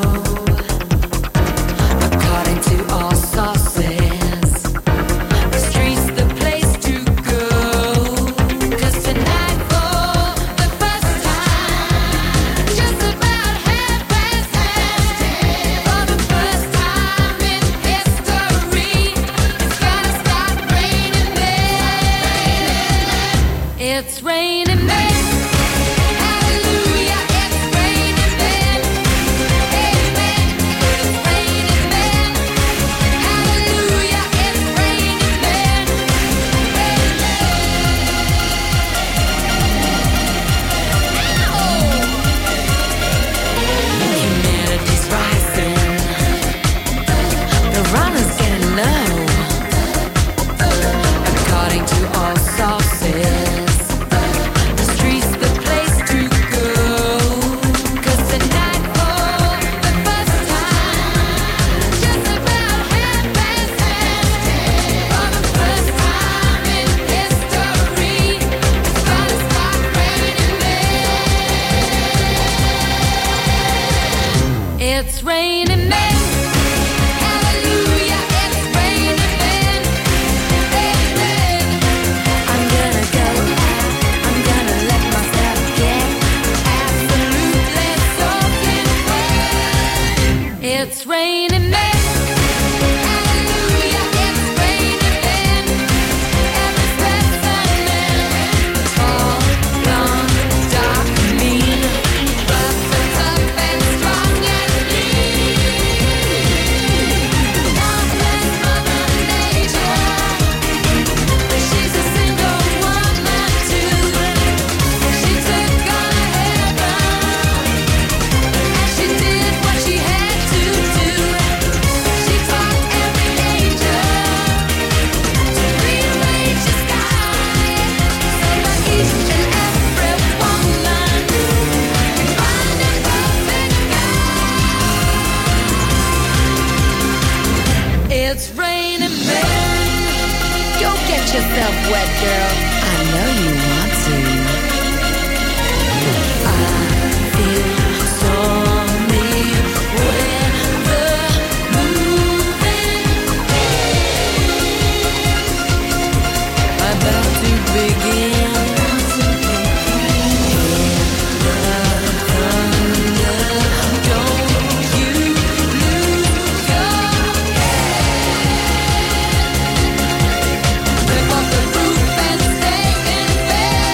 According to all sources, the street's the place to go. 'Cause tonight, for the first time, just about half past ten, for the first time in history, it's gotta start raining men. It's raining men. Hallelujah, it's raining men. Amen. It's raining men. Hallelujah, it's raining men. Humidity's rising, the runner's getting low. According to all sources, the street's the place to go. 'Cause tonight, for the first time, just about half past ten, for the first time in history, it's gonna start raining men. It's raining men. Hallelujah, it's raining men. Amen. I'm gonna go out, I'm gonna let myself get absolutely soaking wet. It's raining men. Hallelujah, it's raining men. Every specimen, tall, blonde, dark, mean, rough and tough and strong and lean. God bless Mother Nature. She's a single woman too. She took on a heaven, and she did what she had to do. She taught every angel to rearrange the sky, so that each and every woman can find a perfect guy. It's raining men. Go get yourself wet, girl. I know you want to. I feel stormy weather moving, about to begin. Hear the thunder, don't you lose your head. Rip off the roof and stay in bed.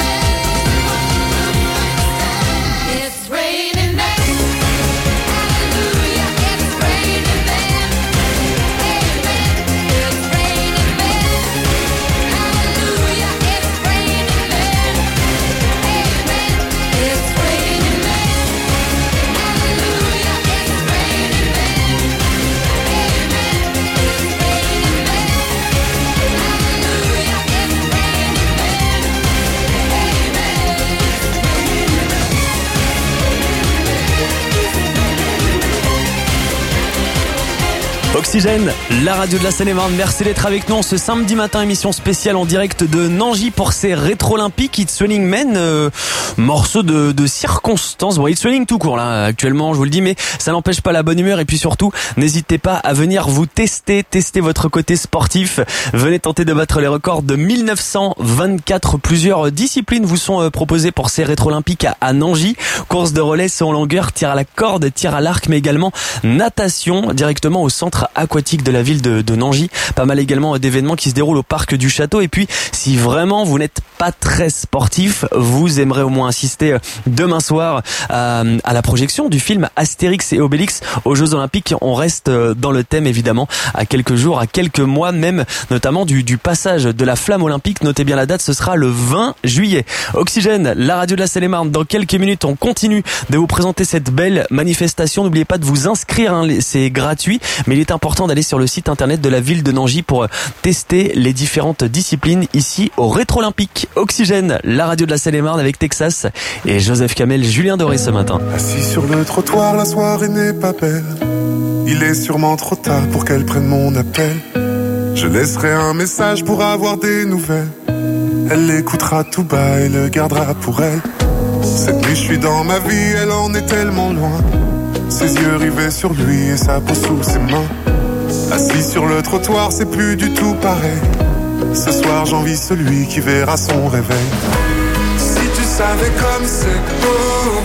Oxygène, la radio de la Seine-et-Marne. Merci d'être avec nous en ce samedi matin, émission spéciale en direct de Nangy pour ces rétro-olympiques. It's Running Men, euh, morceau de, de circonstance. Bon, It's Running tout court là actuellement, je vous le dis, mais ça n'empêche pas la bonne humeur. Et puis surtout, n'hésitez pas à venir vous tester, tester votre côté sportif. Venez tenter de battre les records de mille neuf cent vingt-quatre. Plusieurs disciplines vous sont proposées pour ces rétro-olympiques à, à Nangy. Course de relais, saut en longueur, tir à la corde, tir à l'arc, mais également natation directement au centre aquatique de la ville de, de Nangy. Pas mal également d'événements qui se déroulent au parc du château. Et puis, si vraiment vous n'êtes pas très sportif, vous aimerez au moins assister demain soir à, à la projection du film Astérix et Obélix aux Jeux Olympiques. On reste dans le thème évidemment à quelques jours, à quelques mois même, notamment du, du passage de la flamme olympique. Notez bien la date, ce sera le vingt juillet. Oxygène, la radio de la Seine-et-Marne. Dans quelques minutes, on continue de vous présenter cette belle manifestation. N'oubliez pas de vous inscrire, hein, c'est gratuit, mais il est important d'aller sur le site internet de la ville de Nangy pour tester les différentes disciplines ici au Rétro-Olympique. Oxygène, la radio de la Seine-et-Marne avec Texas et Joseph Kamel, Julien Doré ce matin. Assis sur le trottoir, la soirée n'est pas belle. Il est sûrement trop tard pour qu'elle prenne mon appel. Je laisserai un message pour avoir des nouvelles. Elle l'écoutera tout bas et le gardera pour elle. Cette nuit je suis dans ma vie, elle en est tellement loin. Ses yeux rivés sur lui et sa peau sous ses mains. Assis sur le trottoir, c'est plus du tout pareil. Ce soir j'envie celui qui verra son réveil. Si tu savais comme c'est beau,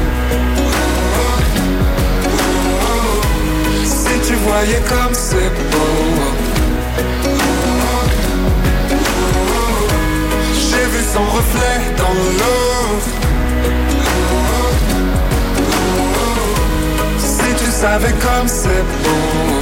si tu voyais comme c'est beau. J'ai vu son reflet dans l'eau. Si tu savais comme c'est beau.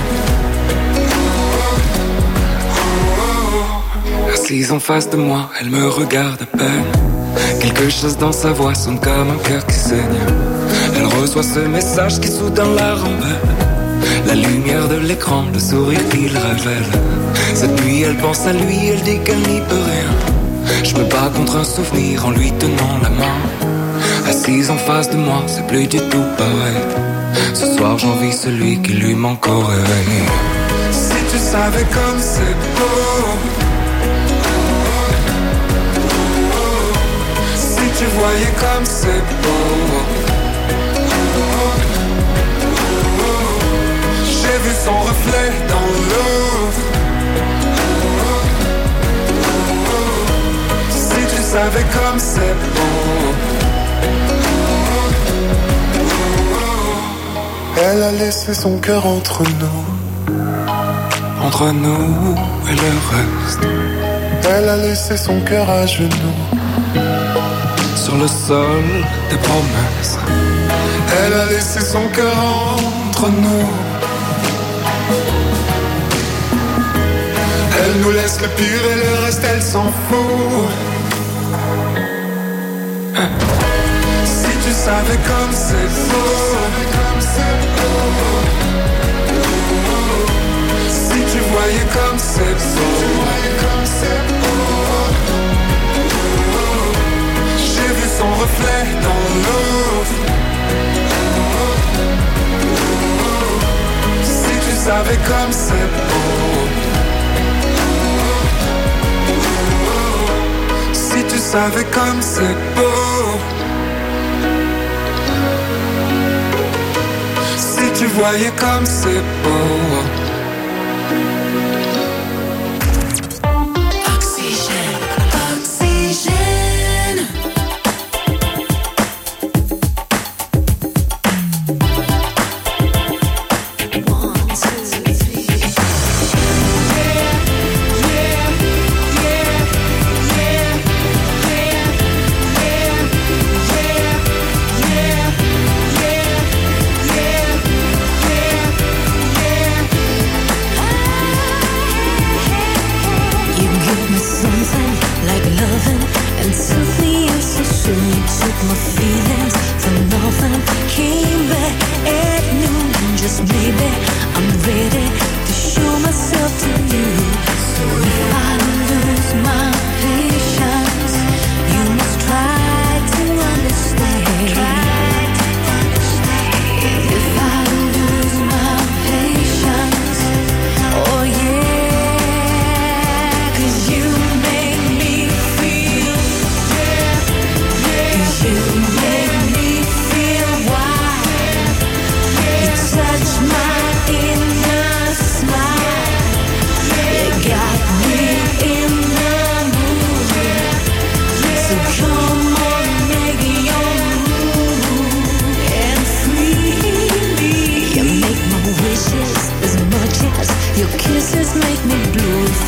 Assise en face de moi, elle me regarde à peine. Quelque chose dans sa voix sonne comme un cœur qui saigne. Elle reçoit ce message qui soudain la rembelle. La lumière de l'écran, le sourire qu'il révèle. Cette nuit elle pense à lui, elle dit qu'elle n'y peut rien. Je me bats contre un souvenir en lui tenant la main. Assise en face de moi, c'est plus du tout pareil. Ce soir j'envie celui qui lui manque au réveil. Si tu savais comme c'est beau. Si tu voyais comme c'est beau. J'ai vu son reflet dans l'eau. Si tu savais comme c'est beau. Elle a laissé son cœur entre nous. Entre nous et le reste. Elle a laissé son cœur à genoux. Sur le sol des promesses. Elle a laissé son cœur entre nous. Elle nous laisse le pire et le reste elle s'en fout. Si tu savais comme c'est beau. Si tu voyais comme c'est beau. J'ai vu son reflet dans l'eau. Si tu savais comme c'est beau. Si tu savais comme c'est beau. Si tu voyais comme c'est beau.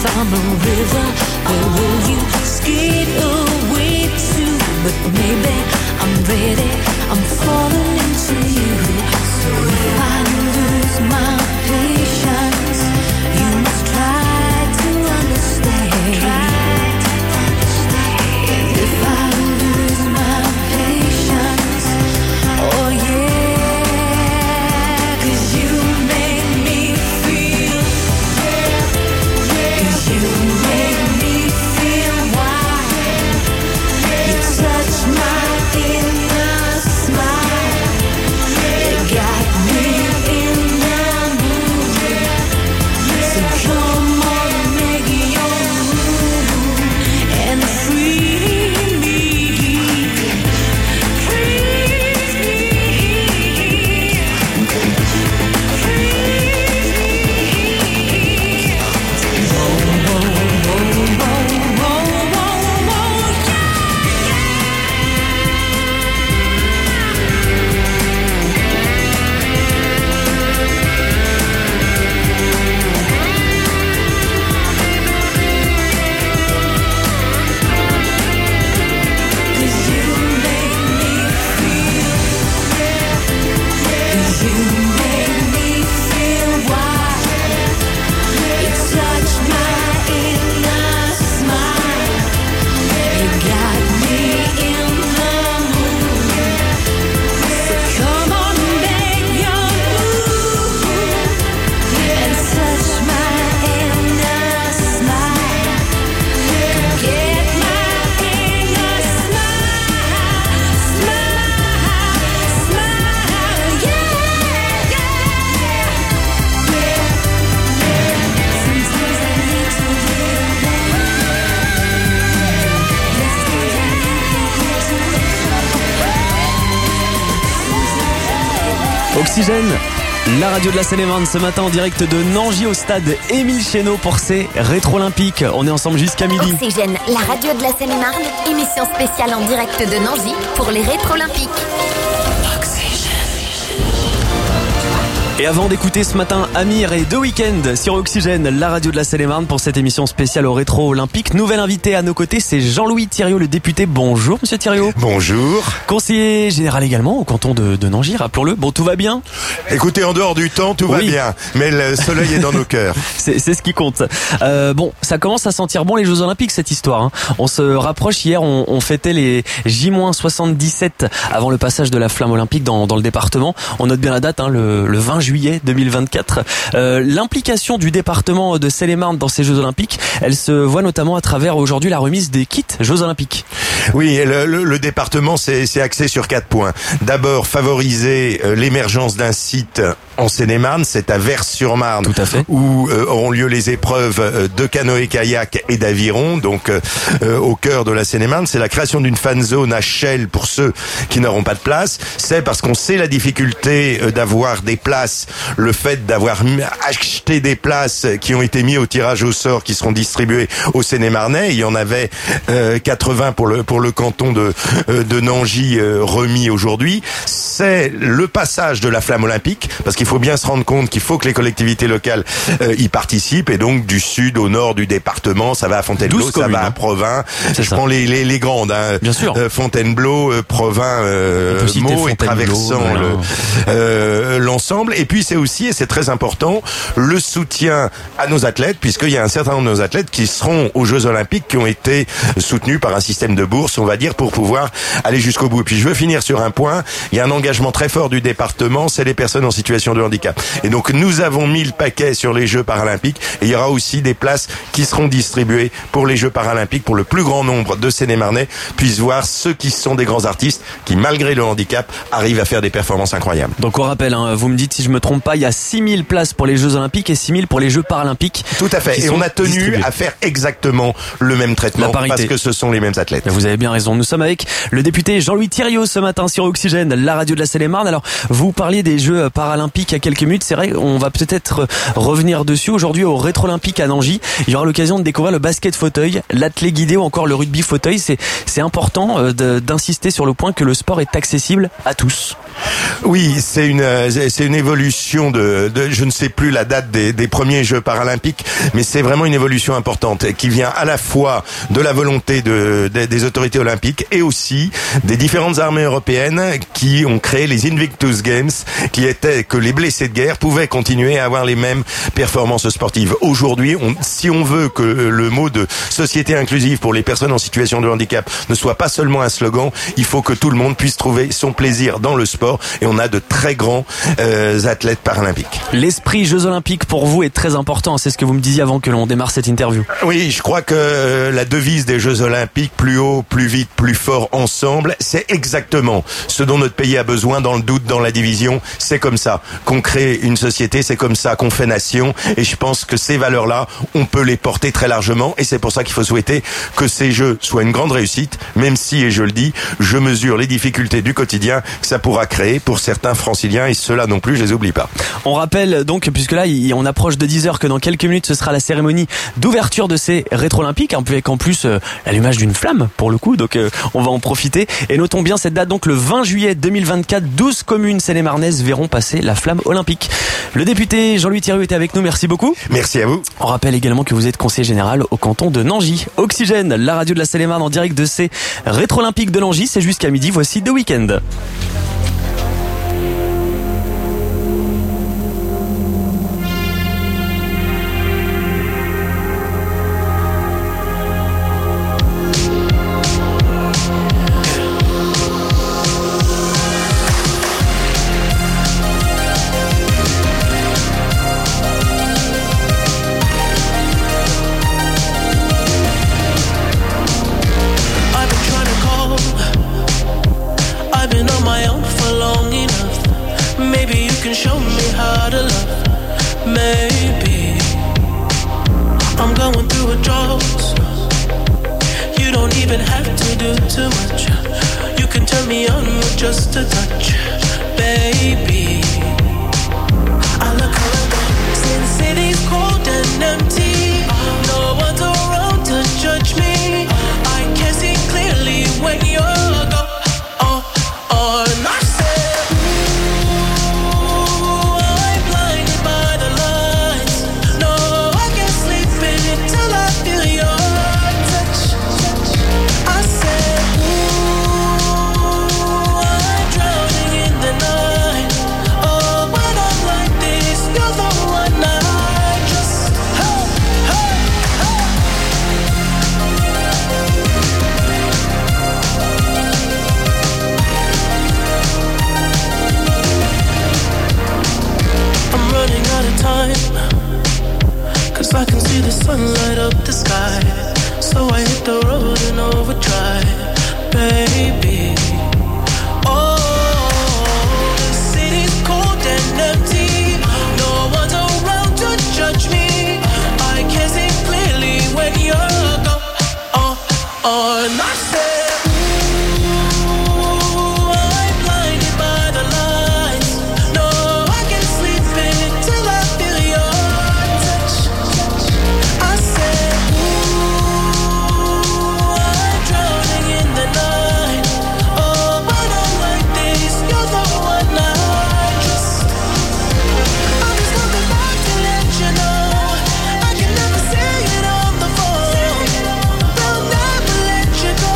found a river, where will you skate away to? But maybe I'm ready, I'm falling into you. So if I lose my patience, you must try to understand. Try to understand. And if I lose my patience, oh yeah, 'cause you make me feel, yeah, 'cause you make me feel wild. You touch my inner smile. You got me in the mood. So come on, make your move and free me. Free me. Oxygène, la radio de la Seine-et-Marne ce matin en direct de Nangy au stade Émile Chénaud pour ces Rétro-Olympiques. On est ensemble jusqu'à midi. Oxygène, la radio de la Seine-et-Marne, émission spéciale en direct de Nangy pour les Rétro-Olympiques. Et avant d'écouter ce matin Amir et The Weeknd sur Oxygène, la radio de la Seine-et-Marne pour cette émission spéciale au Rétro-Olympique. Nouvel invité à nos côtés, c'est Jean-Louis Thiriot, le député. Bonjour Monsieur Thiriot. Bonjour. Conseiller général également au canton de, de Nangy, rappelons-le. Bon, tout va bien? Écoutez, en dehors du temps, tout va Oui. bien, mais le soleil est dans nos cœurs. C'est, c'est ce qui compte. Euh, bon, ça commence à sentir bon les Jeux Olympiques cette histoire. Hein. On se rapproche. Hier, on, on fêtait les J soixante-dix-sept avant le passage de la flamme olympique dans, dans le département. On note bien la date, hein, le, le vingt juillet deux mille vingt-quatre. Euh, l'implication du département de Seine-et-Marne dans ces Jeux Olympiques, elle se voit notamment à travers aujourd'hui la remise des kits Jeux Olympiques. Oui, le, le, le département s'est axé sur quatre points. D'abord, favoriser euh, l'émergence d'un site en Seine-et-Marne, c'est à Vers-sur-Marne, Tout à fait. où euh, auront lieu les épreuves euh, de canoë-kayak et d'aviron, donc euh, euh, au cœur de la Seine-et-Marne. C'est la création d'une fan zone à Chelles pour ceux qui n'auront pas de place. C'est parce qu'on sait la difficulté euh, d'avoir des places, le fait d'avoir acheté des places qui ont été mis au tirage au sort, qui seront distribuées au Seine-et-Marnais. Il y en avait euh, quatre-vingts pour le pour le canton de euh, de Nangy euh, remis aujourd'hui. C'est le passage de la flamme olympique, parce qu'il faut bien se rendre compte qu'il faut que les collectivités locales euh, y participent, et donc du sud au nord du département, ça va à Fontainebleau, ça va à Provins. Je ça. prends les les, les grandes, hein. Bien sûr. Euh, Fontainebleau, euh, Provins, euh, Meaux, et traversant voilà. le euh, l'ensemble. Et puis c'est aussi, et c'est très important, le soutien à nos athlètes, puisqu'il y a un certain nombre de nos athlètes qui seront aux Jeux Olympiques, qui ont été soutenus par un système de bourse, on va dire, pour pouvoir aller jusqu'au bout. Et puis je veux finir sur un point, il y a un engagement très fort du département, c'est les personnes en situation de handicap. Et donc nous avons mis le paquet sur les Jeux Paralympiques, et il y aura aussi des places qui seront distribuées pour les Jeux Paralympiques, pour le plus grand nombre de Seine-et-Marnais puissent voir ceux qui sont des grands artistes, qui malgré le handicap arrivent à faire des performances incroyables. Donc on rappelle, hein, vous me dites si je me trompe pas, il y a six mille places pour les Jeux Olympiques et six mille pour les Jeux Paralympiques. Tout à fait. Et on a tenu distribués. à faire exactement le même traitement, La parité. parce que ce sont les mêmes athlètes. Vous vous avez bien raison. Nous sommes avec le député Jean-Louis Thiriot ce matin sur Oxygène, la radio de la Seine-et-Marne. Alors, vous parliez des Jeux paralympiques il y a quelques minutes. C'est vrai, on va peut-être revenir dessus. Aujourd'hui, au Rétro-Olympique à Nangy, il y aura l'occasion de découvrir le basket fauteuil, l'athlé guidé ou encore le rugby fauteuil. C'est, c'est important de, d'insister sur le point que le sport est accessible à tous. Oui, c'est une c'est une évolution de, de je ne sais plus la date des, des premiers Jeux paralympiques, mais c'est vraiment une évolution importante qui vient à la fois de la volonté de, de des autorités olympiques et aussi des différentes armées européennes qui ont créé les Invictus Games, qui étaient que les blessés de guerre pouvaient continuer à avoir les mêmes performances sportives. Aujourd'hui, on, si on veut que le mot de société inclusive pour les personnes en situation de handicap ne soit pas seulement un slogan, il faut que tout le monde puisse trouver son plaisir dans le sport. Et on a de très grands euh, athlètes paralympiques. L'esprit Jeux Olympiques pour vous est très important, c'est ce que vous me disiez avant que l'on démarre cette interview. Oui, je crois que euh, la devise des Jeux Olympiques, plus haut, plus vite, plus fort ensemble, c'est exactement ce dont notre pays a besoin dans le doute, dans la division. C'est comme ça qu'on crée une société, c'est comme ça qu'on fait nation. Et je pense que ces valeurs-là, on peut les porter très largement. Et c'est pour ça qu'il faut souhaiter que ces Jeux soient une grande réussite, même si, et je le dis, je mesure les difficultés du quotidien que ça pourra créé pour certains franciliens et ceux-là non plus, je les oublie pas. On rappelle donc, puisque là on approche de dix heures, que dans quelques minutes ce sera la cérémonie d'ouverture de ces rétro-olympiques, avec en plus euh, l'allumage d'une flamme pour le coup, donc euh, on va en profiter. Et notons bien cette date, donc le vingt juillet deux mille vingt-quatre, douze communes seine-et-marnaises verront passer la flamme olympique. Le député Jean-Louis Thiriot était avec nous, merci beaucoup. Merci à vous. On rappelle également que vous êtes conseiller général au canton de Nangy. Oxygène, la radio de la Seine-et-Marne en direct de ces rétro-olympiques de Nangy, c'est jusqu'à midi, voici The Weeknd. They'll never let you go.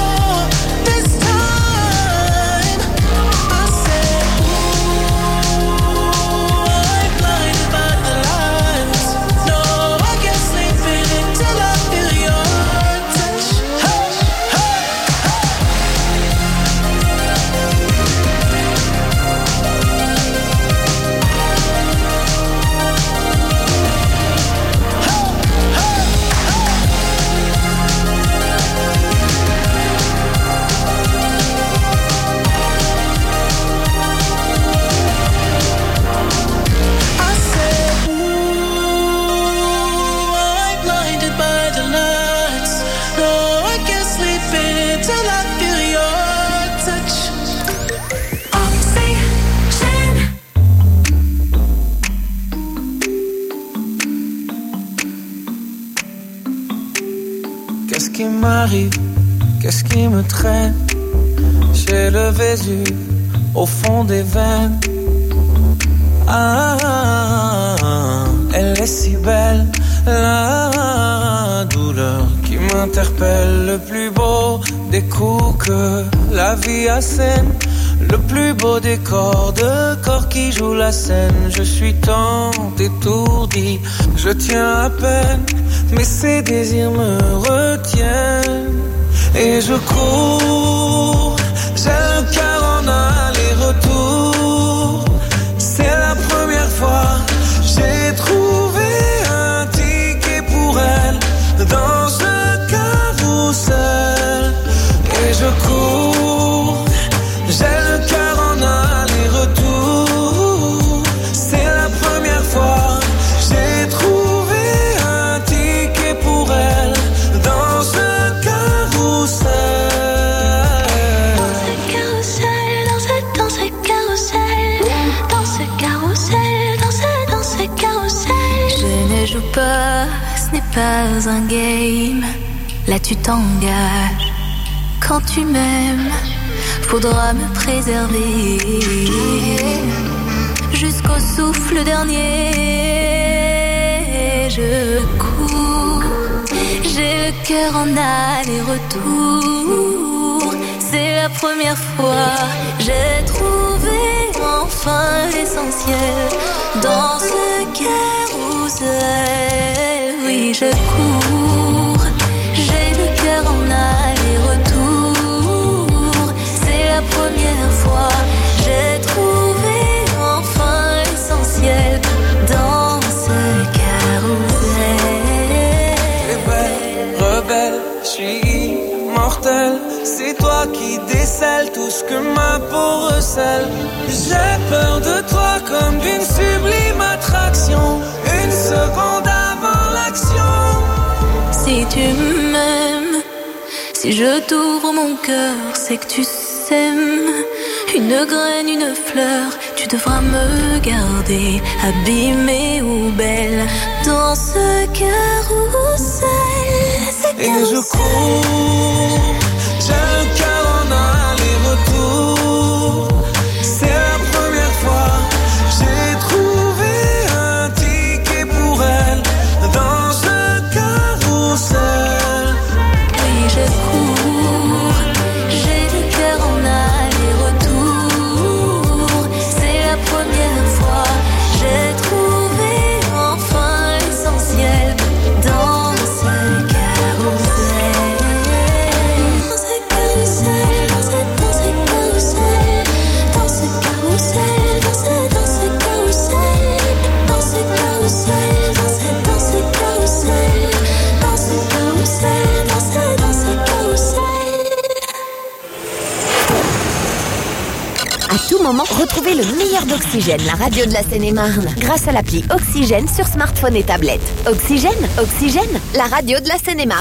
qu'est-ce qui m'arrive, qu'est-ce qui me traîne? J'ai le Vésuve au fond des veines. Ah, elle est si belle, la douleur qui m'interpelle. Le plus beau des coups que la vie assène, le plus beau des corps de corps qui jouent la scène. Je suis tant étourdi, je tiens à peine, mais ces désirs me retiennent. Et je cours, j'ai le cœur en aller-retour. C'est la première fois, j'ai trouvé un ticket pour elle dans ce carrousel. Et je cours, j'ai le cœur en aller-retour. C'est la première fois, j'ai trouvé un ticket pour elle dans ce carrousel. Dans ce carrousel, dans ce, dans ce carrousel, dans ce carrousel, dans ce, dans ce carrousel. Je ne joue pas, ce n'est pas un game. Là tu t'engages. Quand tu m'aimes, faudra me préserver jusqu'au souffle dernier. Je cours, j'ai le cœur en aller-retour. C'est la première fois, j'ai trouvé enfin l'essentiel dans ce carrousel. Oui, je cours, j'ai le cœur en aller-retour. C'est la première fois, j'ai trouvé enfin l'essentiel dans ce carrousel. Rebelle, je suis immortel. C'est toi qui décèles tout ce que ma peau recèle. J'ai peur de toi comme d'une sublime attraction. Une seconde avant l'action. Si tu m'aimes, si je t'ouvre mon cœur, c'est que tu s'aimes. Une graine, une fleur, tu devras me garder abîmée ou belle dans ce carrousel. Et je cours, j'ai le cœur en aller-retour. C'est la première fois, j'ai trouvé un ticket pour elle dans ce carrousel. Oui, je cours, j'ai le cœur en aller-retour. C'est la première fois, j'ai trouvé enfin l'essentiel dans ce carrousel. Dans ce carrousel, dans ce, dans ce carrousel, dans ce carrousel, dans ce, dans ce carrousel, dans ce carrousel, dans ce, dans ce carrousel, dans ce carrousel, dans ce, dans ce carrousel. À tout moment, retrouvez le meilleur d'Oxygène, la radio de la Seine-et-Marne, grâce à l'appli Oxygène sur smartphone et tablette. Oxygène, Oxygène, la radio de la Seine-et-Marne.